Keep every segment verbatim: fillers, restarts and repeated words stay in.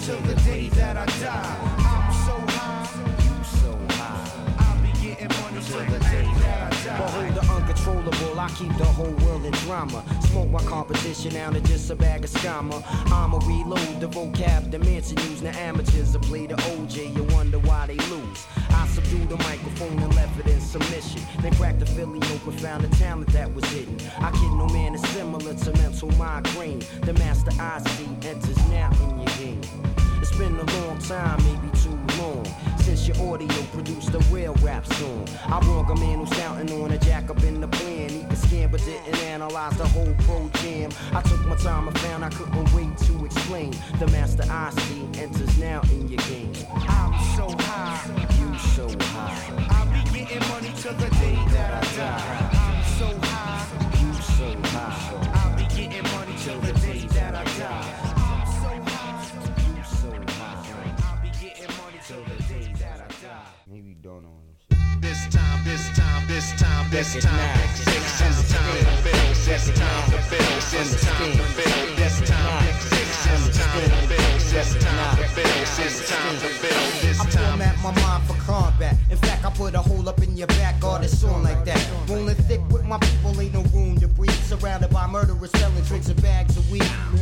till the day that I die. I'm so high, you so high. I'll be getting money till the day that I die. Behold the uncontrollable, I keep the whole world in drama. Smoke my competition out of just a bag of scammer. I'ma reload the vocab, the mansion use. Now amateurs will play the O J, you wonder why they lose. I subdued the microphone and left it in submission. Then cracked the Philly open, found the talent that was hidden. I kid no man is similar to mental migraine. The master I see enters now in your game. It's been a long time, maybe too long, since your audio produced a real rap song. I wrong a man who's counting on a jack up in the plan. He could scan but didn't analyze the whole pro jam. I took my time and found I couldn't wait to explain. The master I see enters now in your game. I'm so high, You so high. I'll be getting money till the day that I die. I'm so high, You so high. I'll be getting money till the day that I die. I'm so high, You so high. I'll be getting money till the day that I die. Maybe you don't know him. This time, this time, this time, this time, this time to build, this time to build, this time to build, this time, this time to build, this time to build, this time to build, this I time. format my mind for combat. In fact, I put a hole up in your back, all this on like that. Rolling thick with my people, ain't no room to breathe. Surrounded by murderers, selling drinks and bags of weed.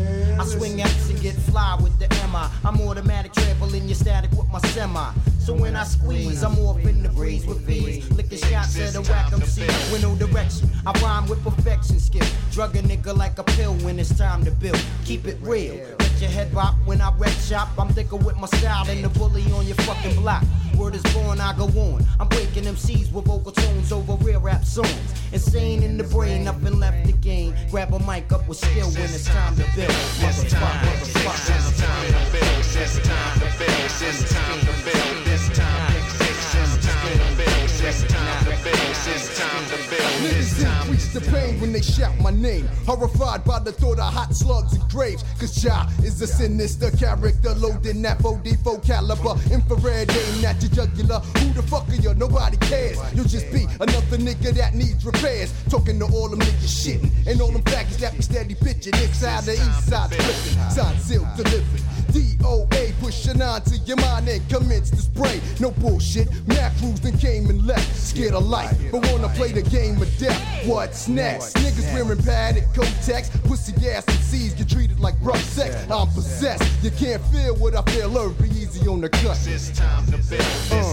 I swing X and get fly with the M I. I'm automatic, trampling your static with my semi. So when I squeeze, I'm off in the breeze with ease. Licking shots at a whack M C with no direction. I rhyme with perfection skill. Drug a nigga like a pill when it's time to build. Keep it real. Let your head rock when I wreck shop. I'm thicker with my style than the bully on your fucking block. Word is born, I go on. I'm breaking M Cs with vocal tones over real rap songs. Insane in the brain, up and left the game. Grab a mic up with skill when it's time to build. Motherfucker, motherfucker. This time to build, this time to build, this time to build, this time to build, this time to build, this time to build, this time to build, this Niggas time. increase the pain when they shout my name. Horrified by the thought of hot slugs and graves. Cause Ja is a sinister character, loading that four D four caliber. Infrared aim at your jugular. Who the fuck are you? Nobody cares. You'll just be another nigga that needs repairs. Talking to all them niggas shitting. And all them faggots that be steady bitching. Inside the east side flipping. Sign sealed delivered. D O A pushing on to your mind and commence to spray. No bullshit. Macros then came and left. Scared of life, but wanna play the game of death. What's next? Niggas wearing padded Kotex. Pussy ass M Cs get treated like rough sex. I'm possessed. You can't feel what I feel. Learn, be easy on the cut. This time to build,